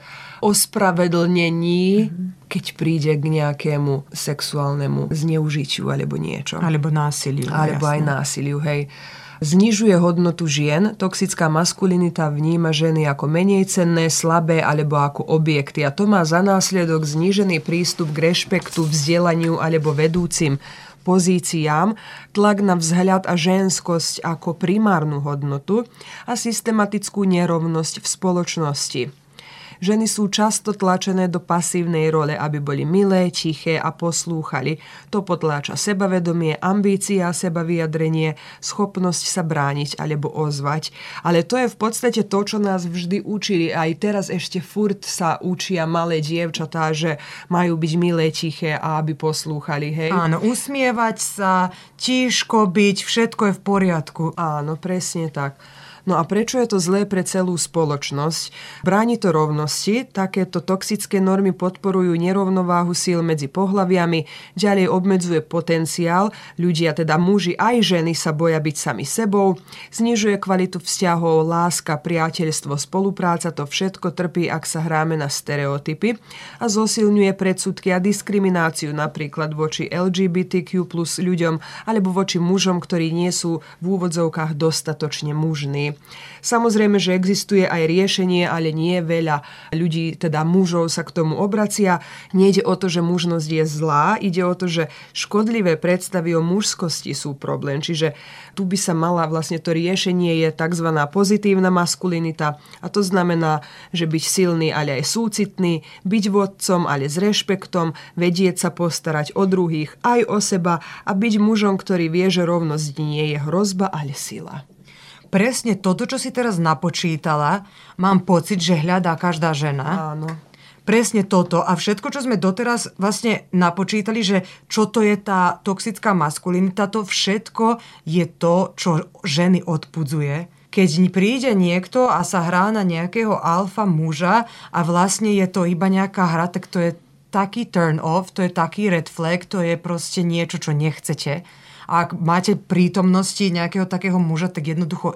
ospravedlnení, keď príde k nejakému sexuálnemu zneužitiu alebo niečo. Alebo násiliu. Alebo aj násiliu, hej. Znižuje hodnotu žien. Toxická maskulinita vníma ženy ako menej cenné, slabé alebo ako objekty. A to má za následok znížený prístup k rešpektu, vzdelaniu alebo vedúcim pozíciám, tlak na vzhľad a ženskosť ako primárnu hodnotu a systematickú nerovnosť v spoločnosti. Ženy sú často tlačené do pasívnej role, aby boli milé, tiché a poslúchali. To potláča sebavedomie, ambícia a sebavyjadrenie, schopnosť sa brániť alebo ozvať. Ale to je v podstate to, čo nás vždy učili. Aj teraz ešte furt sa učia malé dievčatá, že majú byť milé, tiché a aby poslúchali. Hej? Áno, usmievať sa, tížko byť, všetko je v poriadku. Áno, presne tak. No a prečo je to zlé pre celú spoločnosť? Bráni to rovnosti, takéto toxické normy podporujú nerovnováhu síl medzi pohlaviami, ďalej obmedzuje potenciál, ľudia, teda muži aj ženy sa boja byť sami sebou, znižuje kvalitu vzťahov, láska, priateľstvo, spolupráca, to všetko trpí, ak sa hráme na stereotypy a zosilňuje predsudky a diskrimináciu napríklad voči LGBTQ plus ľuďom alebo voči mužom, ktorí nie sú v úvodzovkách dostatočne mužní. Samozrejme, že existuje aj riešenie, ale nie veľa ľudí, teda mužov sa k tomu obracia. Nejde o to, že mužnosť je zlá, ide o to, že škodlivé predstavy o mužskosti sú problém. Čiže tu by sa mala vlastne to riešenie je tzv. Pozitívna maskulinita a to znamená, že byť silný, ale aj súcitný, byť vodcom, ale s rešpektom, vedieť sa postarať o druhých, aj o seba a byť mužom, ktorý vie, že rovnosť nie je hrozba, ale sila. Presne toto, čo si teraz napočítala, mám pocit, že hľadá každá žena. Áno. Presne toto. A všetko, čo sme doteraz vlastne napočítali, že čo to je tá toxická maskulinita, to všetko je to, čo ženy odpudzuje. Keď príde niekto a sa hrá na nejakého alfa muža a vlastne je to iba nejaká hra, tak to je taký turn off, to je taký red flag, to je proste niečo, čo nechcete. A ak máte prítomnosti nejakého takého muža, tak jednoducho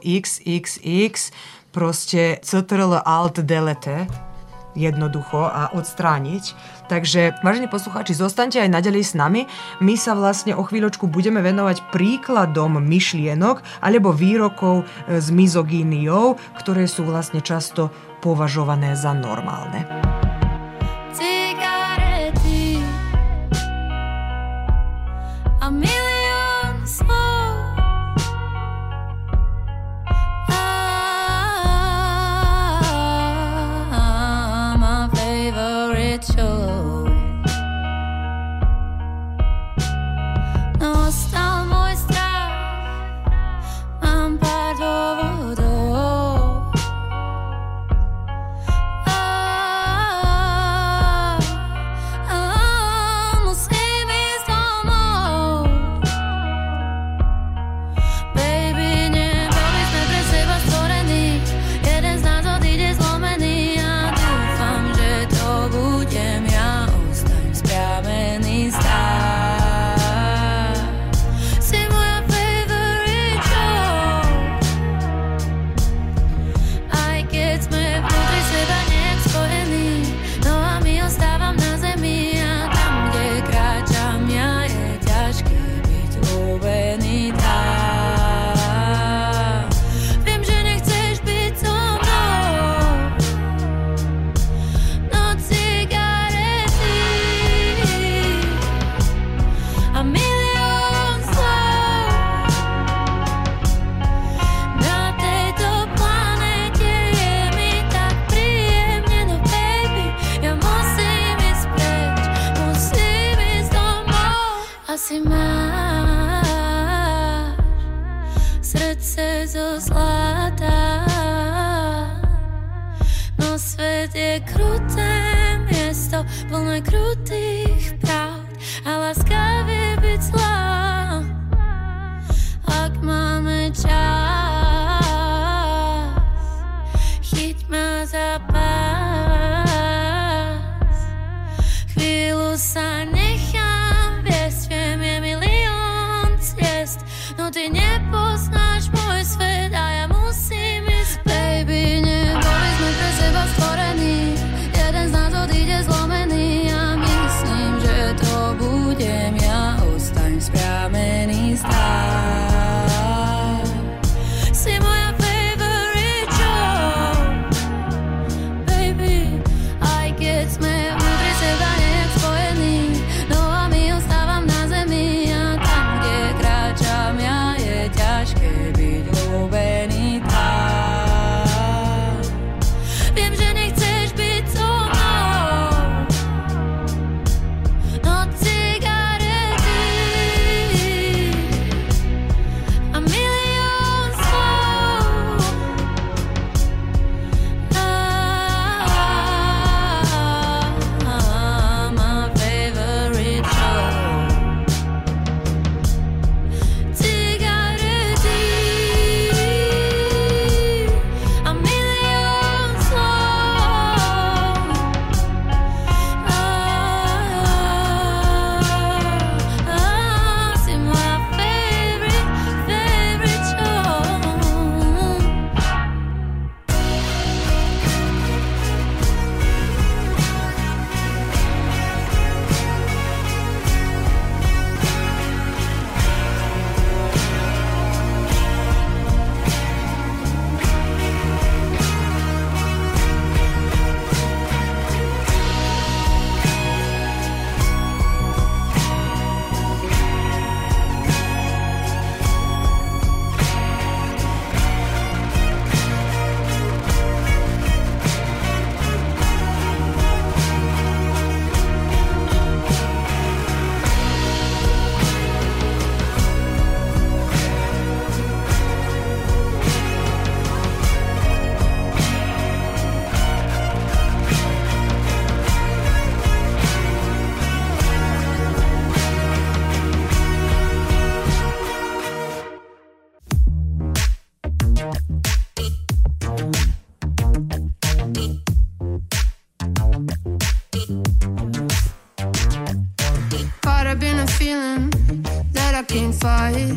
XXX, proste CTRL Alt delete, jednoducho a odstrániť. Takže, vážení poslucháči, zostaňte aj naďalej s nami. My sa vlastne o chvíľočku budeme venovať príkladom myšlienok alebo výrokov s mizogíniou, ktoré sú vlastne často považované za normálne. Cigarety a asi máš srdce zo zlata. No svet je kruté miesto, plné krutých pravd a láska vie byť zlá. Ak máme čas, chyť ma za pás. Chvíľu sa nechám viesť, viem, je milión ciest, no ty nepoznáš môj svet a ja musím ísť. Baby, neboli sme pre seba stvorení, jeden z nás odíde zlomený a myslím, že to budem ja, ostaň správnený stáť. Si moja favorite show, baby, aj keď sme vnútri seba nejak spojení, no a my ostávam na zemi a tam, kde kráčam ja, je ťažké byť ľúbený tak. Viem, že nechceš byť so mnou, no cigarety a milión slov. My favorite show. Cigarety a milión slov. Si moja favorite show. Caught up in a feeling that I can't fight.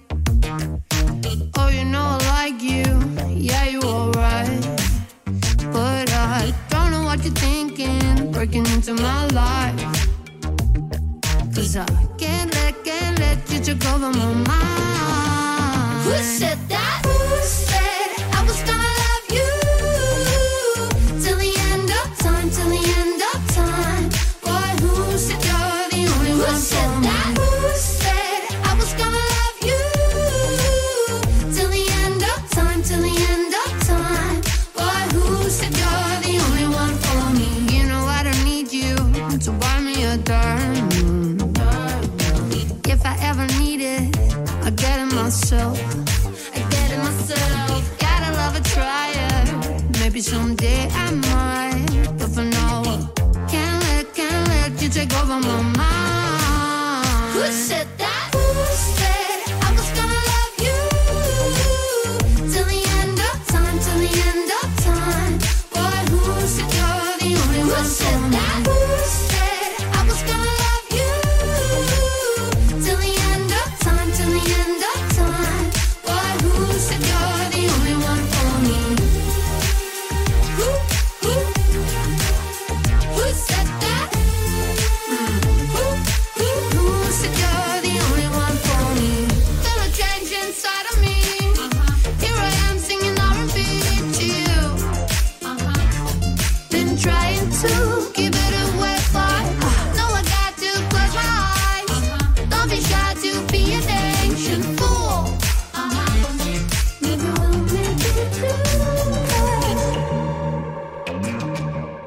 Oh, you know I like you, yeah, you alright. But I don't know what you're thinking, breaking into my life. 'Cause I can't let you take over my mind. Who said that? Who said I was gonna love you till the end of time, till the end of time? Boy, who said you're the only one for me? Who said I was gonna love you till the end of time, till the end of time? Boy, who said you're the only one for me? You know I don't need you to buy me a dime. If I ever need it, I get it myself. I get it myself. Gotta love a trier. Maybe someday I might, but for now, can't let you take over my mind. Who said that? Who said I was gonna love you till the end of time, till the end of time? Boy, who said you're the only one for me? Who said I was gonna love you till the end of time, till the end of time? Boy, who said you're the only one for me? Who said that? Who said you're the only one for me? Feel a change inside of me. Here I am singing R&B to you. Been trying to give it away, but no, I got to close my eyes. Don't be shy to be an ancient fool. Maybe we'll make it through.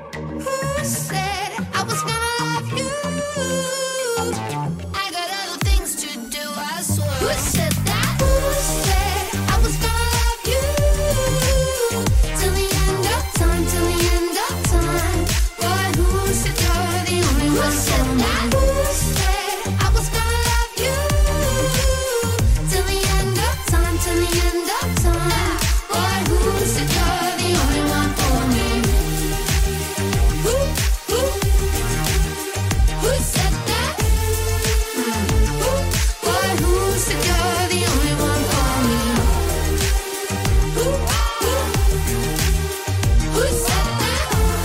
Who said I was gonna love you? I got other things Now who said I was gonna love you till the end of time, till the end of time? Boy, who said you're the only one for me? Who said that? Boy, who said you're the only one for me? Who said that?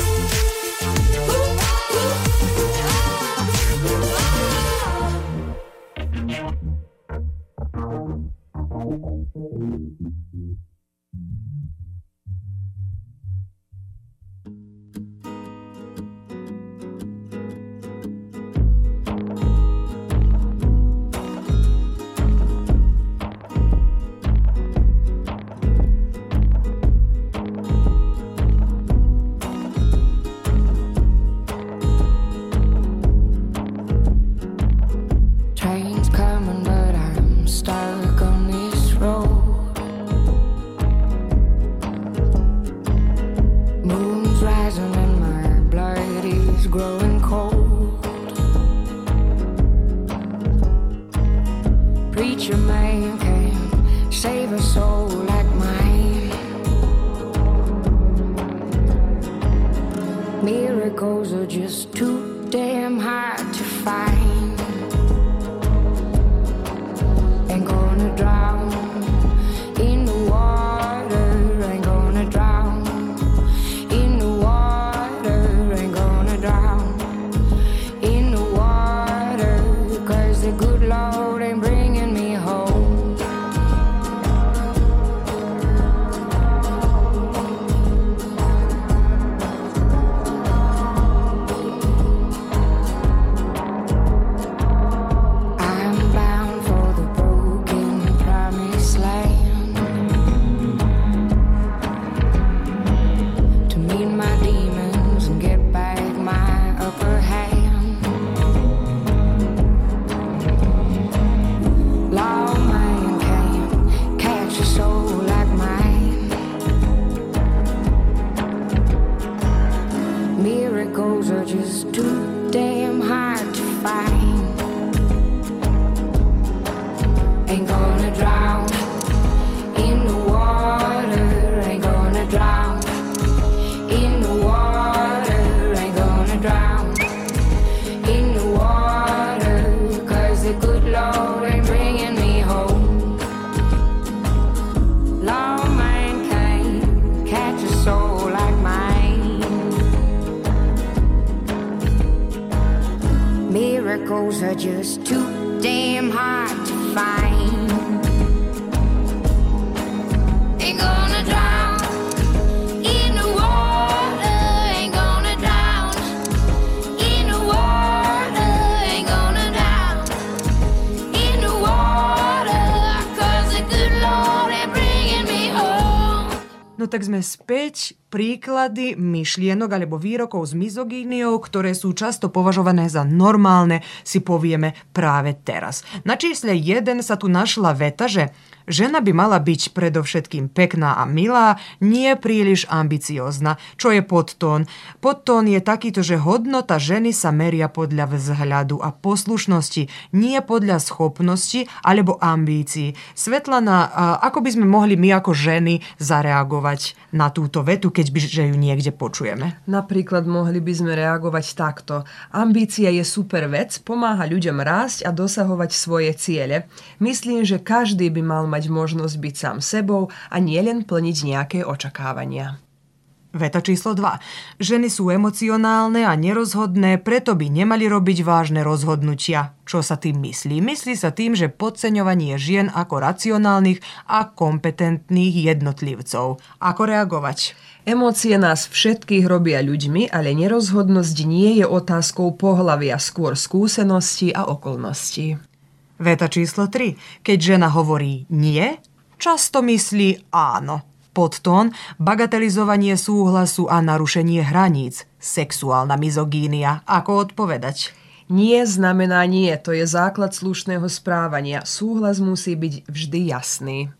Train's coming, but I'm stuck on this road. Moon's rising and my blood is growing cold. Preacher man can't save a soul like mine. Miracles are just too damn hard to find. Ain't gonna drown in the water, ain't gonna drown in the water, ain't gonna drown in the water, 'cause the good Lord ain't bringing me home. I'm bound for the broken promised land to meet my demons and get back my upper hand. Lawman can't catch a soul like mine. Miracles are just too damn hard to find. Ain't gonna drown in the water, ain't gonna drown in the water, ain't gonna drown in the water, 'cause the good Lord ain't bringing me home. Lawman can't catch a soul like mine. Miracles are just too damn hard to find. Ain't gonna drown in the water, ain't gonna drown in the water, ain't gonna drown in the water, 'cause the good Lord ain't bringing me home. No tak sme späť. Príklady myšlienok alebo výrokov s mizogíniou, ktoré sú často považované za normálne, si povieme práve teraz. Na čísle 1 sa tu našla veta, že žena by mala byť predovšetkým pekná a milá, nie príliš ambiciózna. Čo je podtón? Podtón je takýto, že hodnota ženy sa meria podľa vzhľadu a poslušnosti, nie podľa schopnosti alebo ambícií. Svetlana, ako by sme mohli my ako ženy zareagovať na túto vetu, keď by že ju niekde počujeme? Napríklad mohli by sme reagovať takto. Ambícia je super vec, pomáha ľuďom rásť a dosahovať svoje ciele. Myslím, že každý by mal mať možnosť byť sám sebou a nielen plniť nejaké očakávania. Veta číslo 2. Ženy sú emocionálne a nerozhodné, preto by nemali robiť vážne rozhodnutia. Čo sa tým myslí? Myslí sa tým, že podceňovanie žien ako racionálnych a kompetentných jednotlivcov. Ako reagovať? Emócie nás všetkých robia ľuďmi, ale nerozhodnosť nie je otázkou pohlavia, skôr skúsenosti a okolností. Veta číslo 3. Keď žena hovorí nie, často myslí áno. Podtón, bagatelizovanie súhlasu a narušenie hraníc. Sexuálna mizogínia. Ako odpovedať? Nie znamená nie, to je základ slušného správania. Súhlas musí byť vždy jasný.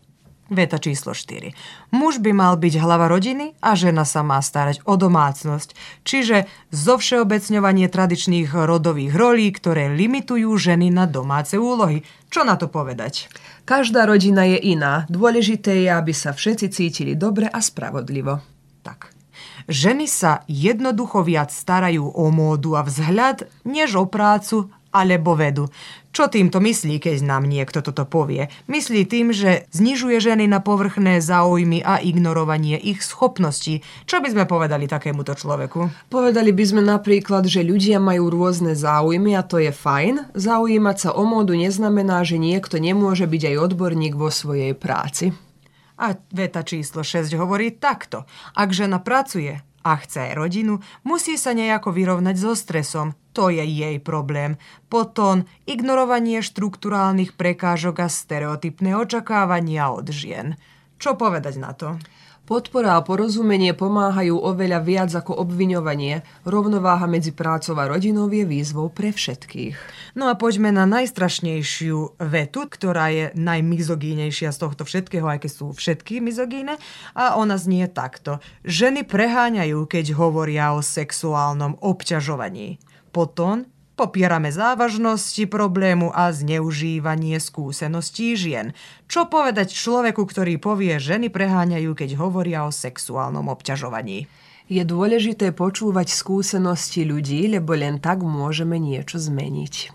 Veta číslo 4. Muž by mal byť hlava rodiny a žena sa má starať o domácnosť. Čiže zovšeobecňovanie tradičných rodových rolí, ktoré limitujú ženy na domáce úlohy. Čo na to povedať? Každá rodina je iná. Dôležité je, aby sa všetci cítili dobre a spravodlivo. Tak. Ženy sa jednoducho viac starajú o módu a vzhľad, než o prácu alebo vedu. Čo týmto myslí, keď nám niekto toto povie? Myslí tým, že znižuje ženy na povrchné záujmy a ignorovanie ich schopností. Čo by sme povedali takémuto človeku? Povedali by sme napríklad, že ľudia majú rôzne záujmy a to je fajn. Zaujímať sa o módu neznamená, že niekto nemôže byť aj odborník vo svojej práci. A veta číslo 6 hovorí takto. Ak žena pracuje a chce aj rodinu, musí sa nejako vyrovnať so stresom. To je jej problém. Potom ignorovanie štrukturálnych prekážok a stereotypné očakávania od žien. Čo povedať na to? Podpora a porozumenie pomáhajú oveľa viac ako obviňovanie. Rovnováha medzi prácou a rodinou je výzvou pre všetkých. No a poďme na najstrašnejšiu vetu, ktorá je najmizogínejšia z tohto všetkého, aj keď sú všetky mizogíne. A ona znie takto. Ženy preháňajú, keď hovoria o sexuálnom obťažovaní. Potom popierame závažnosti problému a zneužívanie skúseností žien. Čo povedať človeku, ktorý povie, ženy preháňajú, keď hovoria o sexuálnom obťažovaní? Je dôležité počúvať skúsenosti ľudí, lebo len tak môžeme niečo zmeniť.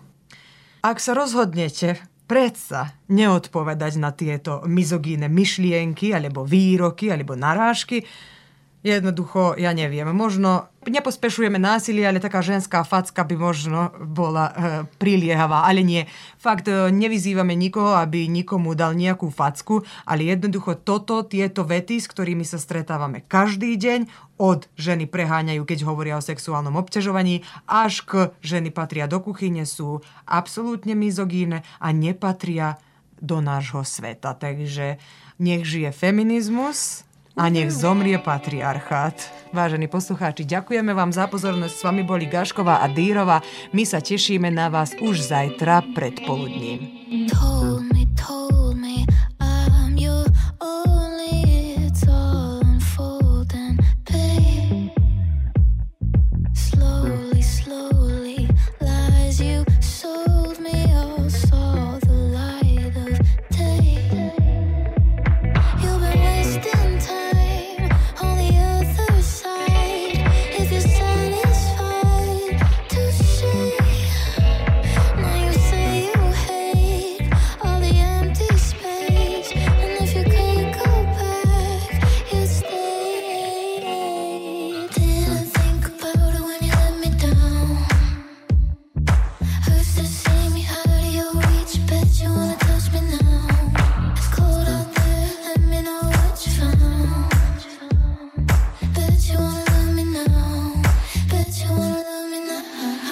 Ak sa rozhodnete predsa neodpovedať na tieto mizogíne myšlienky, alebo výroky, alebo narážky, jednoducho, ja neviem, možno nepospešujeme násilie, ale taká ženská facka by možno bola priliehavá. Ale nie, fakt nevyzývame nikoho, aby nikomu dal nejakú facku, ale jednoducho tieto vety, s ktorými sa stretávame každý deň, od ženy preháňajú, keď hovoria o sexuálnom obťažovaní, až k ženy patria do kuchyne, sú absolútne mizogíne a nepatria do nášho sveta. Takže nech žije feminizmus a nech zomrie patriarchát. Vážení poslucháči, ďakujeme vám za pozornosť. S vami boli Gašková a Dýrová. My sa tešíme na vás už zajtra predpoludním. Told me I'm your only, it's all unfolding, babe. Slowly, lies you sold me all saw the light of day. You've been wasting time on the other side. If you're satisfied to say, now you say you hate all the empty space, and if you could go back, you'd stay. Didn't think about it when you let me down. Used to see me out of your reach, bet you wanna touch me now. It's cold out there, let me know what you found. Bet you wanna love me now. Bet you wanna love me now.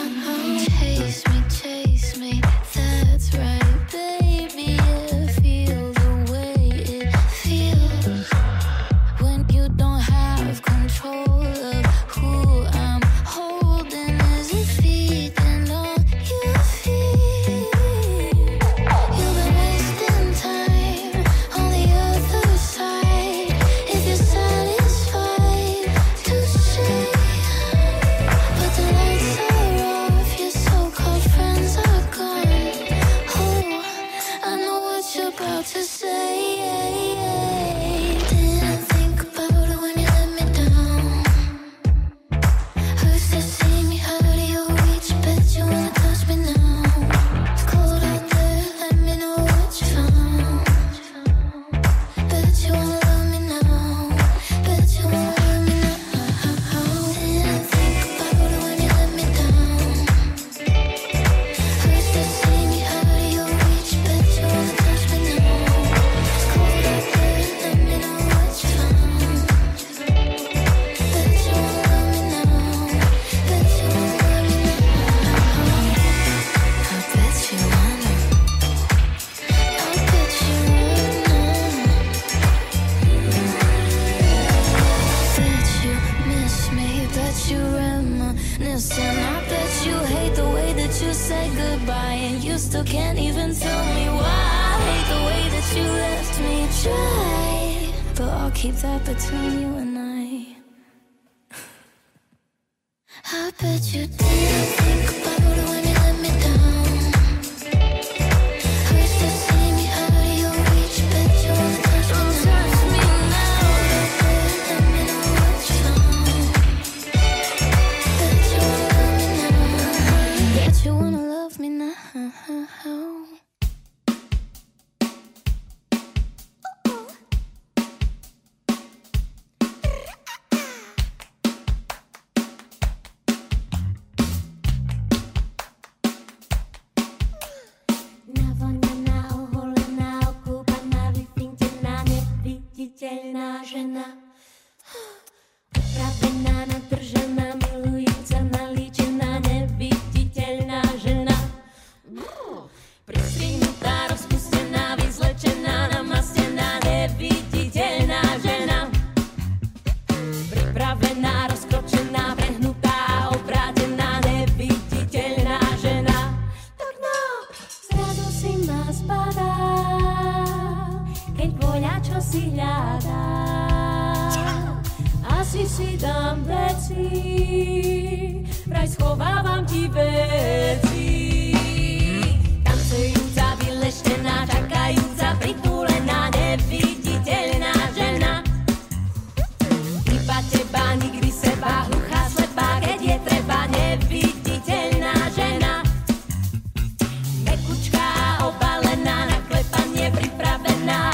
Chase me, that's right, baby. I feel the way it feels when you don't have control of who I'm holding. Is it feeding on your feet? You've been wasting time on the other side. If you're satisfied to say, but the lights are off, your so-called friends are gone. Oh, I know what you're about to say. Didn't think about it when you let me down. Used to see me out of your reach, bet you wanna touch me now. It's cold out there, let me know what you found. Bet you wanna love me now. Bet you wanna love me now. Didn't think about it when you let me down. Used to see me out of your reach, bet you wanna touch me now. It's cold out there, let me know what you found. Bet you wanna love me now. Bet you wanna love me now. I bet you wanna. I bet you wanna. Bet you miss me, bet you reminiscing. I bet you hate the way that you say goodbye, and you still can't even tell me why. I hate the way that you left me dry, but I'll keep that between you and I. I bet you did think about it when you let me down. I wish to see me out of your reach. Bet you wanna touch me now. Let me know what you want. Bet you wanna love me now. Neviditeľná žena, upravená, nadržaná, milujúca, nalíčená, neviditeľná žena. Pristrihnutá, rozpustená, vyzlečená, namastená, neviditeľná žena. Pripravená, rozkročená, prehnutá, obrátená, neviditeľná žena. Tak no, zrazu si ma spadá, keď voľa, čo si hľadá. Asi si dám veci, vraj schovávam ti veci. Tancujúca, vyleštená, čakajúca, pritúlená, neviditeľná žena. Iba teba, nikdy seba, hluchá, slepá, keď je treba, neviditeľná žena. Mekučká, obalená, na klepanie pripravená.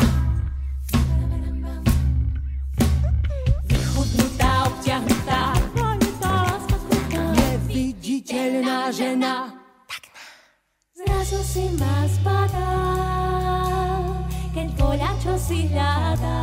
Vychudnutá, obťahnutá, planetá, láska krutá, neviditeľná žena. Zrazu si ma spadá, keď voľa, čo si hľadá.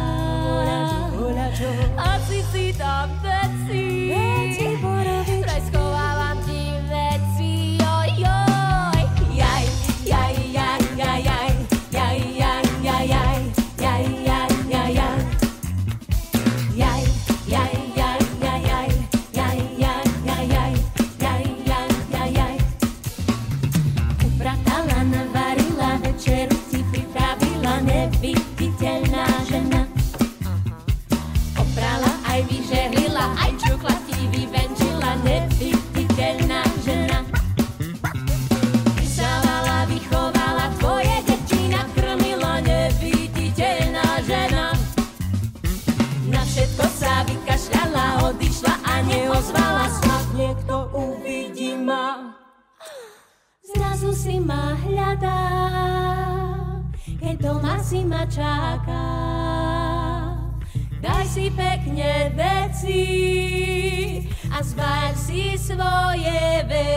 Asi si tam veci porobiť, vraj schovávam ti veci. Ojoj, jaj, jaj, jaj, jaj, jaj, jaj, jaj, jaj, jaj, jaj, jaj, jaj, jaj. Jaj, jaj, jaj, jaj, jaj, jaj, jaj, jaj, jaj, jaj, jaj, jaj, jaj. Upratala, navarila, večeru si pripravila, neviditeľná žena. Oprala, aj vyžehlila, aj čukla ti vyvenčila, neviditeľná žena. Vysávala, vychovala, tvoje deti nakrmila, neviditeľná žena. Na všetko sa vykašľala, odišla a neozvala, snad niekto uvidí ma. Zrazu si ma hľadá, keď doma si ma čaká. Daj si pekne veci a zbaľ si svoje veci.